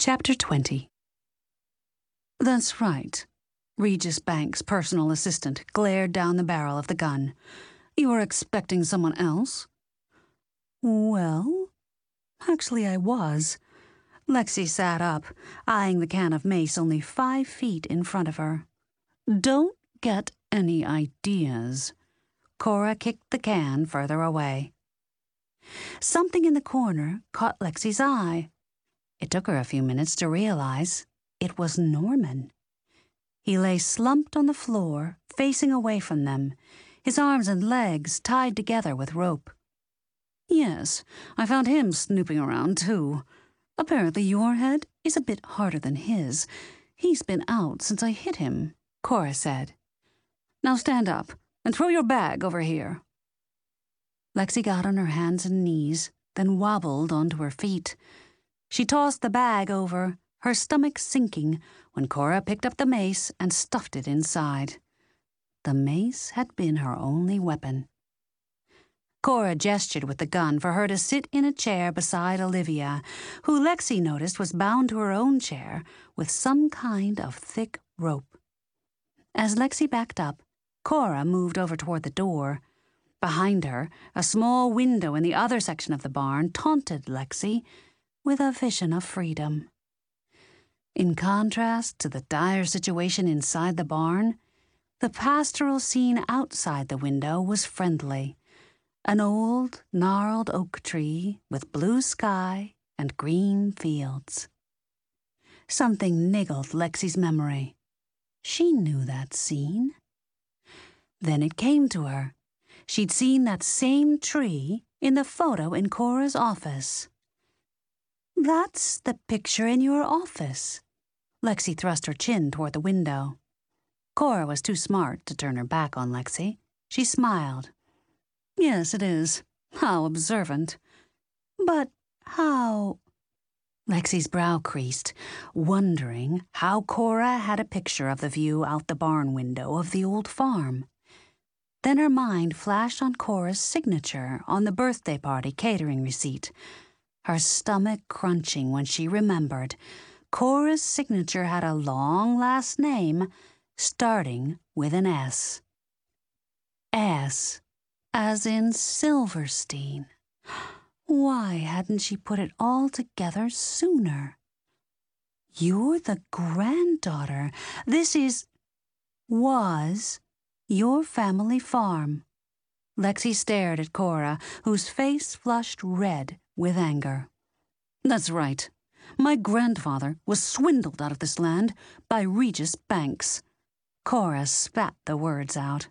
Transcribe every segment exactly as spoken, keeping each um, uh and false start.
Chapter twenty. That's right. Regis Banks' personal assistant glared down the barrel of the gun. You were expecting someone else? Well, actually I was. Lexi sat up, eyeing the can of mace only five feet in front of her. Don't get any ideas. Cora kicked the can further away. Something in the corner caught Lexi's eye. It took her a few minutes to realize it was Norman. He lay slumped on the floor, facing away from them, his arms and legs tied together with rope. Yes, I found him snooping around, too. Apparently your head is a bit harder than his. He's been out since I hit him, Cora said. Now stand up and throw your bag over here. Lexi got on her hands and knees, then wobbled onto her feet. She tossed the bag over, her stomach sinking, when Cora picked up the mace and stuffed it inside. The mace had been her only weapon. Cora gestured with the gun for her to sit in a chair beside Olivia, who Lexi noticed was bound to her own chair with some kind of thick rope. As Lexi backed up, Cora moved over toward the door. Behind her, a small window in the other section of the barn taunted Lexi with a vision of freedom. In contrast to the dire situation inside the barn, the pastoral scene outside the window was friendly. An old, gnarled oak tree with blue sky and green fields. Something niggled Lexi's memory. She knew that scene. Then it came to her. She'd seen that same tree in the photo in Cora's office. That's the picture in your office. Lexi thrust her chin toward the window. Cora was too smart to turn her back on Lexi. She smiled. Yes, it is. How observant. But how... Lexi's brow creased, wondering how Cora had a picture of the view out the barn window of the old farm. Then her mind flashed on Cora's signature on the birthday party catering receipt, her stomach crunching when she remembered Cora's signature had a long last name starting with an S. S, as in Silverstein. Why hadn't she put it all together sooner? You're the granddaughter. This is... was... your family farm. Lexi stared at Cora, whose face flushed red with anger. That's right. My grandfather was swindled out of this land by Regis Banks. Cora spat the words out.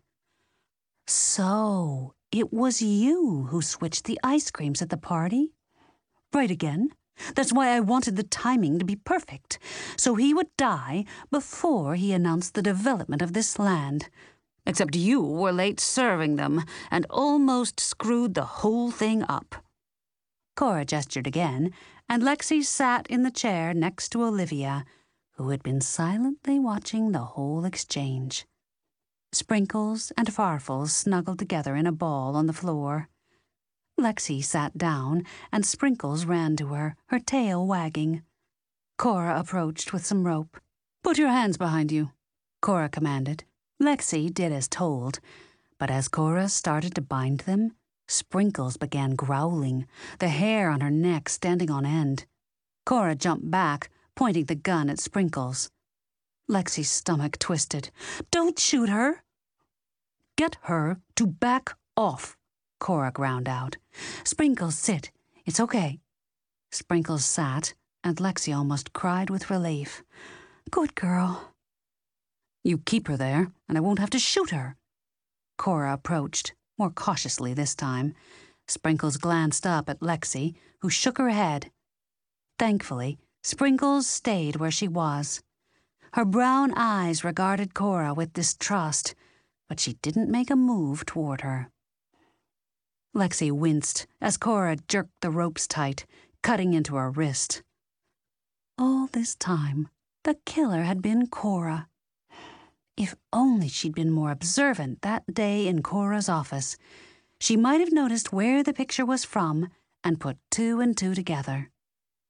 So, it was you who switched the ice creams at the party? Right again. That's why I wanted the timing to be perfect, so he would die before he announced the development of this land. Except you were late serving them and almost screwed the whole thing up. Cora gestured again, and Lexi sat in the chair next to Olivia, who had been silently watching the whole exchange. Sprinkles and Farfels snuggled together in a ball on the floor. Lexi sat down, and Sprinkles ran to her, her tail wagging. Cora approached with some rope. Put your hands behind you, Cora commanded. Lexi did as told, but as Cora started to bind them, Sprinkles began growling, the hair on her neck standing on end. Cora jumped back, pointing the gun at Sprinkles. Lexi's stomach twisted. Don't shoot her! Get her to back off, Cora ground out. Sprinkles, sit. It's okay. Sprinkles sat, and Lexi almost cried with relief. Good girl. You keep her there, and I won't have to shoot her. Cora approached, more cautiously this time. Sprinkles glanced up at Lexi, who shook her head. Thankfully, Sprinkles stayed where she was. Her brown eyes regarded Cora with distrust, but she didn't make a move toward her. Lexi winced as Cora jerked the ropes tight, cutting into her wrist. All this time, the killer had been Cora. If only she'd been more observant that day in Cora's office, she might have noticed where the picture was from and put two and two together.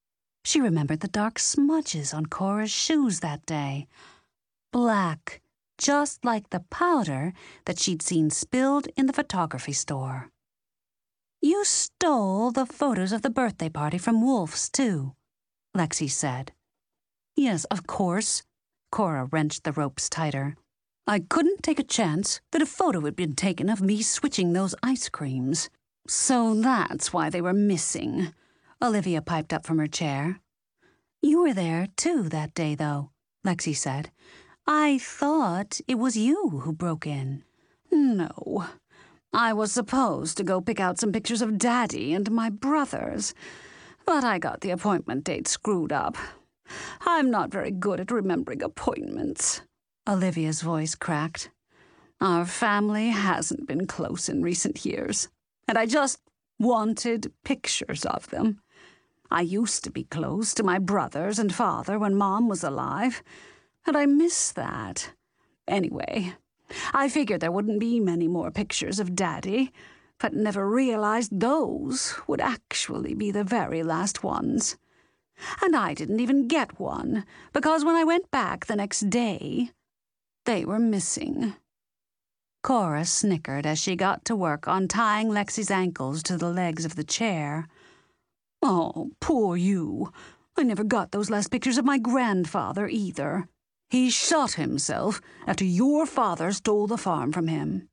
She remembered the dark smudges on Cora's shoes that day. Black, just like the powder that she'd seen spilled in the photography store. You stole the photos of the birthday party from Wolf's, too, Lexi said. Yes, of course. Cora wrenched the ropes tighter. I couldn't take a chance that a photo had been taken of me switching those ice creams. So that's why they were missing. Olivia piped up from her chair. You were there, too, that day, though, Lexi said. I thought it was you who broke in. No. I was supposed to go pick out some pictures of Daddy and my brothers, but I got the appointment date screwed up. I'm not very good at remembering appointments. Olivia's voice cracked. Our family hasn't been close in recent years, and I just wanted pictures of them. I used to be close to my brothers and father when Mom was alive, and I miss that. Anyway, I figured there wouldn't be many more pictures of Daddy, but never realized those would actually be the very last ones. And I didn't even get one, because when I went back the next day, they were missing. Cora snickered as she got to work on tying Lexi's ankles to the legs of the chair. Oh, poor you. I never got those last pictures of my grandfather either. He shot himself after your father stole the farm from him.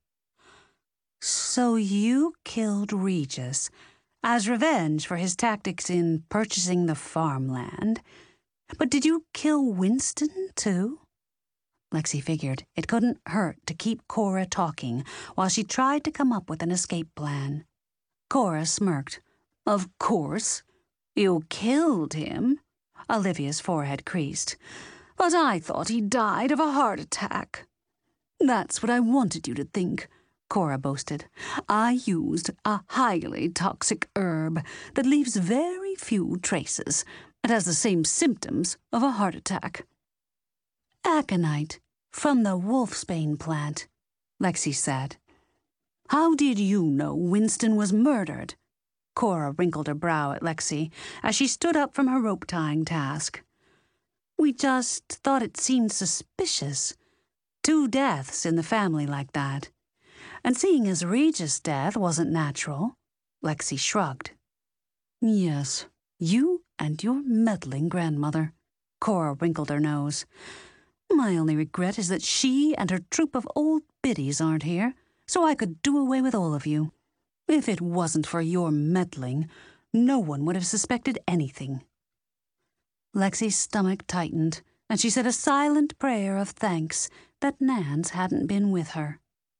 So you killed Regis as revenge for his tactics in purchasing the farmland. But did you kill Winston, too? Lexi figured it couldn't hurt to keep Cora talking while she tried to come up with an escape plan. Cora smirked. Of course. You killed him? Olivia's forehead creased. But I thought he died of a heart attack. That's what I wanted you to think, Cora boasted. I used a highly toxic herb that leaves very few traces. It has the same symptoms of a heart attack. Aconite, from the wolfsbane plant, Lexi said. How did you know Winston was murdered? Cora wrinkled her brow at Lexi as she stood up from her rope-tying task. We just thought it seemed suspicious. Two deaths in the family like that. And seeing as Regis' death wasn't natural, Lexi shrugged. Yes, you and your meddling grandmother. Cora wrinkled her nose. My only regret is that she and her troop of old biddies aren't here, so I could do away with all of you. If it wasn't for your meddling, no one would have suspected anything. Lexi's stomach tightened, and she said a silent prayer of thanks that Nance hadn't been with her.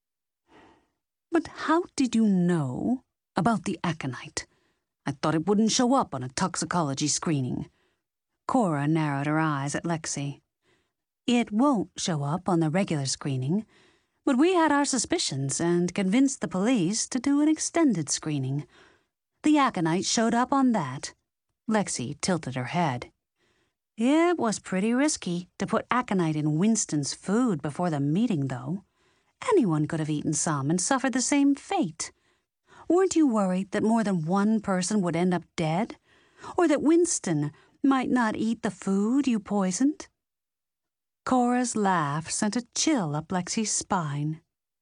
But how did you know about the aconite? I thought it wouldn't show up on a toxicology screening. Cora narrowed her eyes at Lexi. It won't show up on the regular screening, but we had our suspicions and convinced the police to do an extended screening. The aconite showed up on that. Lexi tilted her head. It was pretty risky to put aconite in Winston's food before the meeting, though. Anyone could have eaten some and suffered the same fate. Weren't you worried that more than one person would end up dead? Or that Winston might not eat the food you poisoned? Cora's laugh sent a chill up Lexi's spine.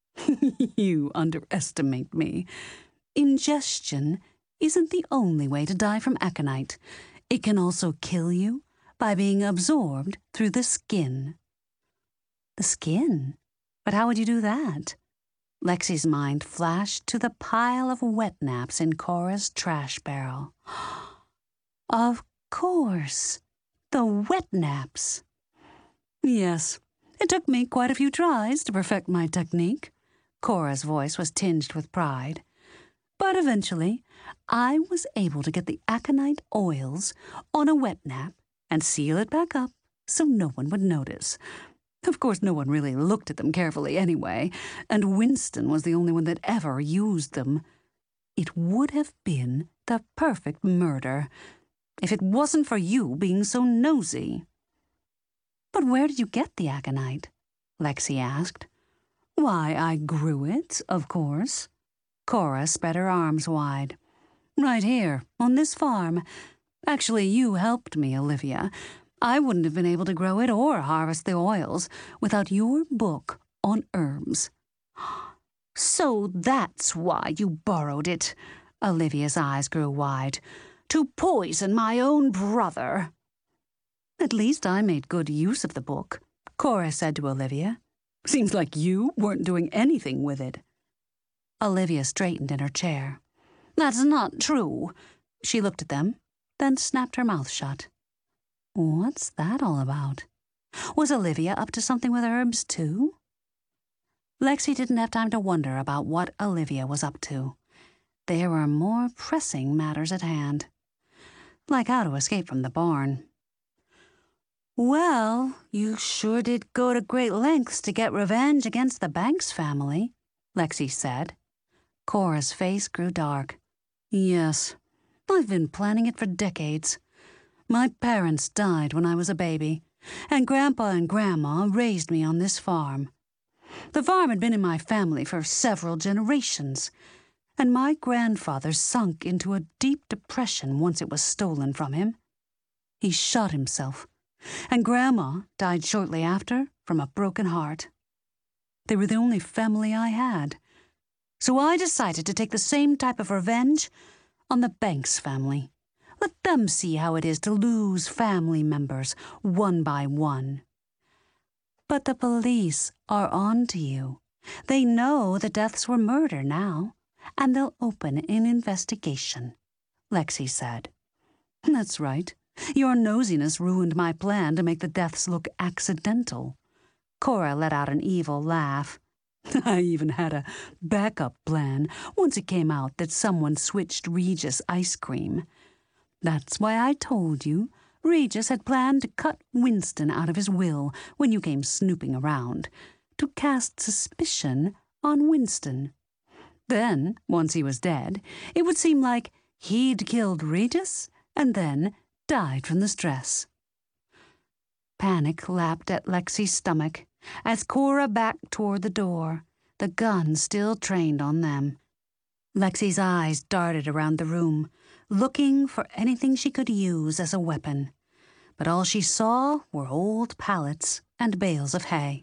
You underestimate me. Ingestion isn't the only way to die from aconite. It can also kill you by being absorbed through the skin. The skin? But how would you do that? Lexi's mind flashed to the pile of wet naps in Cora's trash barrel. Of course, the wet naps. Yes, it took me quite a few tries to perfect my technique. Cora's voice was tinged with pride. But eventually, I was able to get the aconite oils on a wet nap and seal it back up so no one would notice. Of course, no one really looked at them carefully anyway, and Winston was the only one that ever used them. It would have been the perfect murder if it wasn't for you being so nosy. But where did you get the aconite? Lexi asked. Why, I grew it, of course. Cora spread her arms wide. Right here, on this farm. Actually, you helped me, Olivia. I wouldn't have been able to grow it or harvest the oils without your book on herbs. So that's why you borrowed it. Olivia's eyes grew wide. To poison my own brother. At least I made good use of the book, Cora said to Olivia. Seems like you weren't doing anything with it. Olivia straightened in her chair. That's not true. She looked at them, then snapped her mouth shut. What's that all about? Was Olivia up to something with herbs, too? Lexi didn't have time to wonder about what Olivia was up to. There were more pressing matters at hand, like how to escape from the barn. Well, you sure did go to great lengths to get revenge against the Banks family, Lexi said. Cora's face grew dark. Yes, I've been planning it for decades. My parents died when I was a baby, and Grandpa and Grandma raised me on this farm. The farm had been in my family for several generations, and my grandfather sunk into a deep depression once it was stolen from him. He shot himself, and Grandma died shortly after from a broken heart. They were the only family I had, so I decided to take the same type of revenge on the Banks family. Let them see how it is to lose family members one by one. But the police are on to you. They know the deaths were murder now, and they'll open an investigation, Lexi said. That's right. Your nosiness ruined my plan to make the deaths look accidental. Cora let out an evil laugh. I even had a backup plan once it came out that someone switched Regis ice cream. That's why I told you Regis had planned to cut Winston out of his will when you came snooping around, to cast suspicion on Winston. Then, once he was dead, it would seem like he'd killed Regis and then died from the stress. Panic lapped at Lexi's stomach as Cora backed toward the door, the gun still trained on them. Lexi's eyes darted around the room, looking for anything she could use as a weapon, but all she saw were old pallets and bales of hay.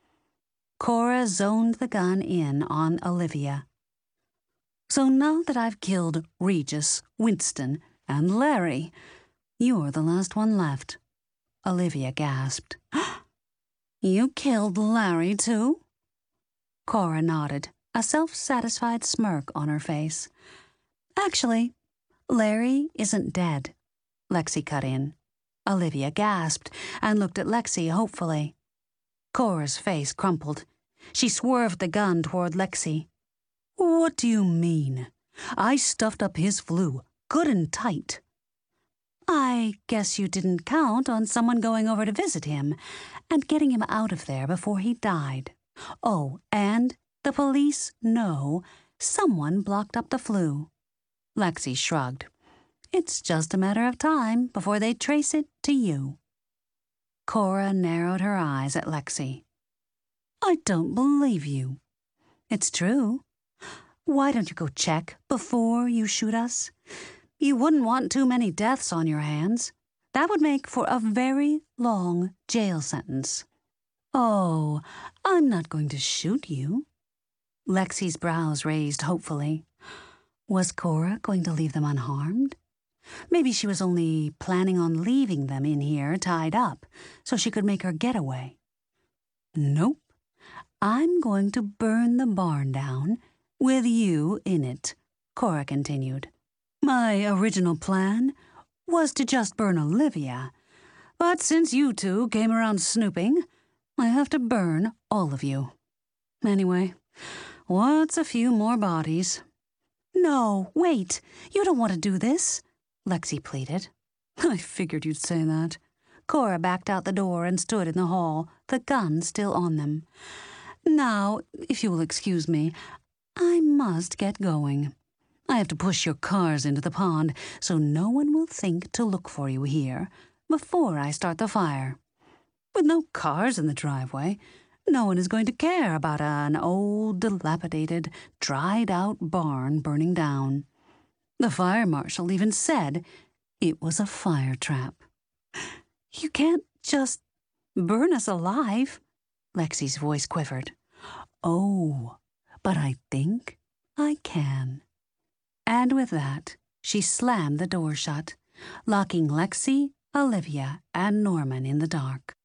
Cora zoned the gun in on Olivia. So now that I've killed Regis, Winston, and Larry, you're the last one left. Olivia gasped. You killed Larry, too? Cora nodded, a self-satisfied smirk on her face. Actually, Larry isn't dead, Lexi cut in. Olivia gasped and looked at Lexi hopefully. Cora's face crumpled. She swerved the gun toward Lexi. What do you mean? I stuffed up his flue, good and tight. I guess you didn't count on someone going over to visit him and getting him out of there before he died. Oh, and the police know someone blocked up the flue. Lexi shrugged. It's just a matter of time before they trace it to you. Cora narrowed her eyes at Lexi. I don't believe you. It's true. Why don't you go check before you shoot us? You wouldn't want too many deaths on your hands. That would make for a very long jail sentence. Oh, I'm not going to shoot you. Lexi's brows raised hopefully. Was Cora going to leave them unharmed? Maybe she was only planning on leaving them in here tied up so she could make her getaway. Nope. I'm going to burn the barn down with you in it, Cora continued. My original plan was to just burn Olivia, but since you two came around snooping, I have to burn all of you. Anyway, what's a few more bodies? No, wait, you don't want to do this, Lexi pleaded. I figured you'd say that. Cora backed out the door and stood in the hall, the gun still on them. Now, if you will excuse me, I must get going. I have to push your cars into the pond so no one will think to look for you here before I start the fire. With no cars in the driveway, no one is going to care about an old, dilapidated, dried-out barn burning down. The fire marshal even said It was a fire trap. You can't just burn us alive. Lexi's voice quivered. Oh, but I think I can. And with that, she slammed the door shut, locking Lexi, Olivia, and Norman in the dark.